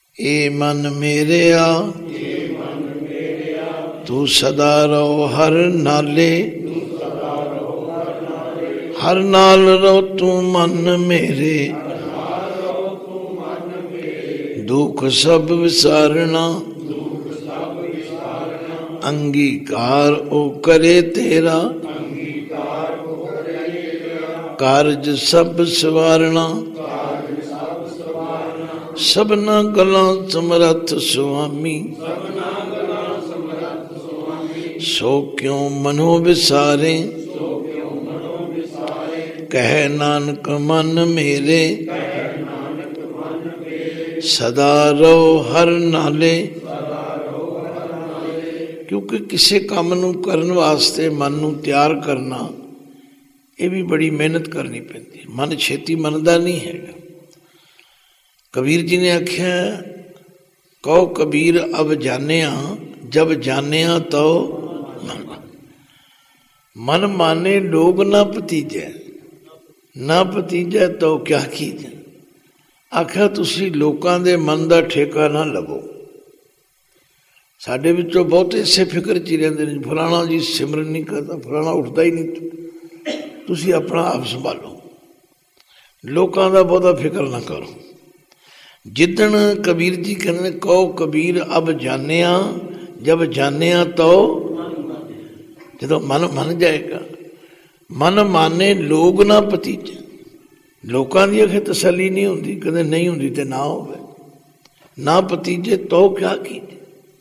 ए मन मेरेया तू सदा रहो हर नाले, हर नाल रहो तू मन मेरे, दुख सब विसारना, अंगीकार ओ करे तेरा, कारज सब सवारना, सबना गला समरथ स्वामी, सो क्यों मनो विसारे, कह नानक मन मेरे, सदा रहो हर नाले। क्योंकि किसी काम नूं करन वास्ते मन नूं तैयार करना ये भी बड़ी मेहनत करनी पैंदी। मन छेती मनदा नहीं है। कबीर जी ने आख्या, कहो कबीर अब जानिया, जब जानिया तो मन माने लोग ना भतीजे, ना भतीजे तो क्या कीजे। आख्या तुसी लोकां दे मन दा ठेका ना लवो। साडे विचों बहुत इसे फिक्र च रहिंदे ने, फलाना जी सिमरन नहीं करता, फलाना उठता ही नहीं। तुसी अपना आप संभालो, लोकां दा बहुता फिक्र ना करो। जिदन कबीर जी कहने, कहो कबीर अब जानिया, जब जानिया तो जो मन मन जाएगा। मन माने लोग ना भतीजे, लोकां दी अखे तसली नहीं होंदी, कदे नहीं होंदी ते ना होवे। ना भतीजे तो क्या कीजे।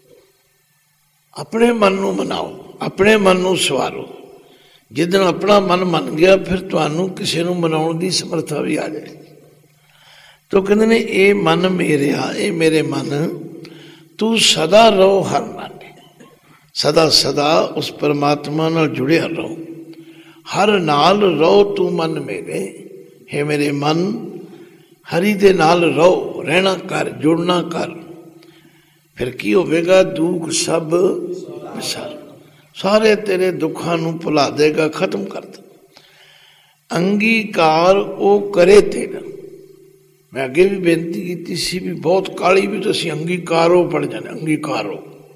अपने मन नूं मनाओ, अपने मन नूं सवारो। जिदन अपना मन मन गया, फिर तुहानूं किसी नूं मनाउण दी समर्था भी आ जाएगी। तो कहते ने, ए मन मेरेया, ए मेरे मन, तू सदा रहो हर नाले, सदा सदा उस परमात्मा नाल जुड़िया रहो। हर नाल रहो तू मन मेरे, हे मेरे मन हरि दे नाल रहो, रहना कर, जुड़ना कर। फिर की होवेगा, दुख सब विसार, सारे तेरे दुखा नूं भुला देगा, खत्म कर दे। अंगीकार ओ करे तेरा। मैं अगे भी बेनती की सी भी, बहुत काली भी तो असीं अंगीकारो पढ़ जाने, अंगीकारो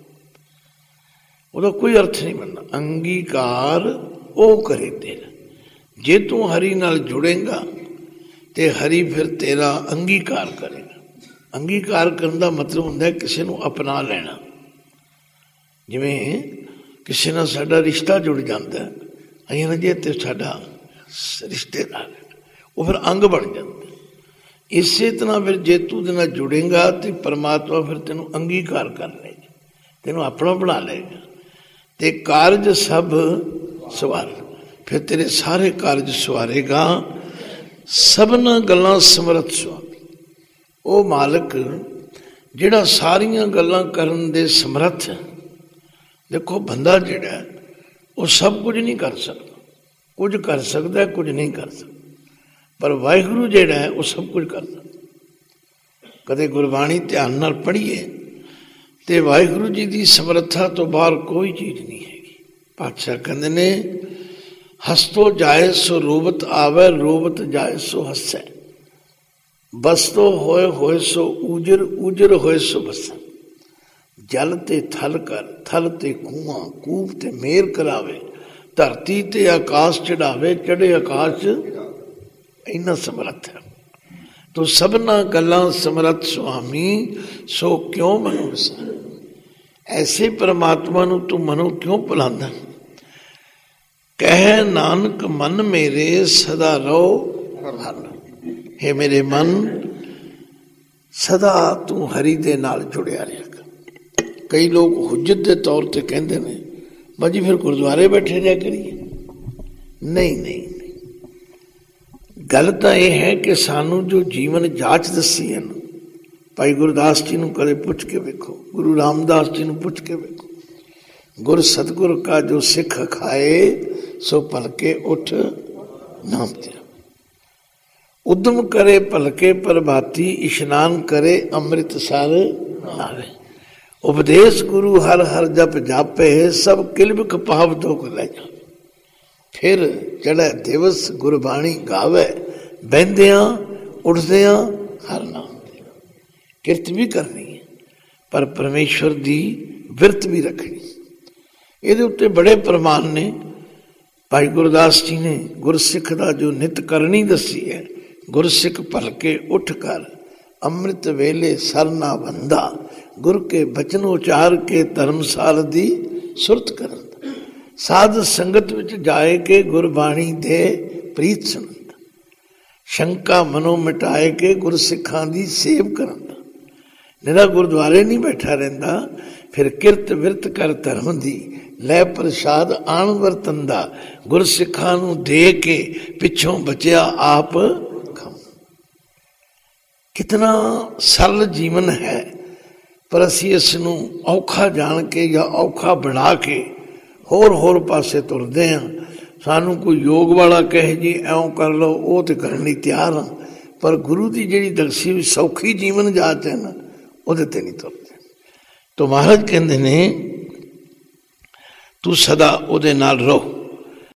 ਉਹਦਾ कोई अर्थ नहीं बनना। अंगीकार ओ करे तेरा। जे तू हरि नाल जुड़ेगा तो हरि फिर तेरा अंगीकार करेगा। अंगीकार करने का मतलब होंदा है किसी नूं अपना लेना। जिवें किसी नाल साडा रिश्ता जुड़ जाता है, असीं ना जी ते साडा रिश्तेदार है, वो फिर अंग बन जाता है। इसे तरह फिर जे तू दे नाल जुड़ेगा तो परमात्मा फिर तेनों अंगीकार कर लेगा, तेनों अपना बना लेगा। ते कारज सब सवार, फिर तेरे सारे कारज सवारेगा। सबना गल्लां समरथ स्वामी, वो मालिक जिहड़ा सारियां गल्लां करन दे समर्थ है। देखो बंदा जिहड़ा वो सब कुछ नहीं कर सकता, कुछ कर सकता है, कुछ नहीं कर सकता, पर वाहिगुरू जिहड़ा है वो सब कुछ कर सकता। कदे गुरबाणी ध्यान नाल पढ़ीए ते वाहिगुरू जी की समर्था तो बाहर कोई चीज नहीं हैगी। पातशाह कहते ने, हसतो जाए सो रोबत आवे, रोबत जाए सो हसै, बसतो होए सो ऊजर, ऊजर होए सो बसा। जल ते थल कर, थल ते कुआं, कूप ते मेर करावे, धरती ते आकाश चढ़ावे, चढ़े आकाश इन्ना समर्थ है। तो सबना गल्लां समर्थ स्वामी, सो क्यों मनो विसार। ऐसे परमात्मा नूं तू मनो क्यों भुलांदा। कह नानक मन मेरे, सदा रहो हर। हे मेरे मन, सदा तू हरि दे नाल जुड़िया रहेगा। कई लोग हुज्जत के तौर पर कहते हैं, बाजी फिर गुरुद्वारे बैठे रहा करिए। नहीं नहीं, गल तो यह है कि सानू जो जीवन जाच दसी है ना, भाई गुरदास जी नूं कदे पुछ के वेखो, गुरु रामदास जी नूं पुछ के वेखो, गुर सतगुर का जो सिख खाए, सो पलके उठ नाम तेरा। उद्यम करे पलके प्रभाती, इशनान करे अमृतसर नावे। उपदेश गुरु हर हर जप जापे, सब किलबिख पाव दुख ले जावे। फिर चढ़े दिवस गुरबाणी गावे, बहदियां उठदियां हर नाम। किरत भी करनी है। पर परमेश्वर की विरत भी रखनी। ये उत्ते बड़े प्रमाण ने। भाई गुरदास जी ने गुरसिख का जो नित करनी दसी है, गुरसिख भलके उठ कर अमृत वेले सर ना बंदा, गुर के बचन उचार के धर्मसाल दी सुरत करन, साध संगत विच जाए के गुरबाणी दे प्रीत सुनन, शंका मनो मिटाए के गुरसिखां दी सेव करन। निरा गुरुद्वारे नहीं बैठा रहिंदा, फिर किरत विरत कर धर्म दी, लै प्रसाद आन वरतन दा, गुरसिखां नूं दे के पिछों बचिया आप खम। कितना सरल जीवन है, पर असी इस नूं औखा जान के या औखा बना के होर पासे तुरदे हाँ। सानू कोई योग वाला कहे जी ऐं कर लो, वो तो करने तैयार हाँ, पर गुरु की जी दसी हुई सौखी जीवन जात है ना, वो नहीं तुरते। तो महाराज कहते ने तू सदा उहदे नाल रहो।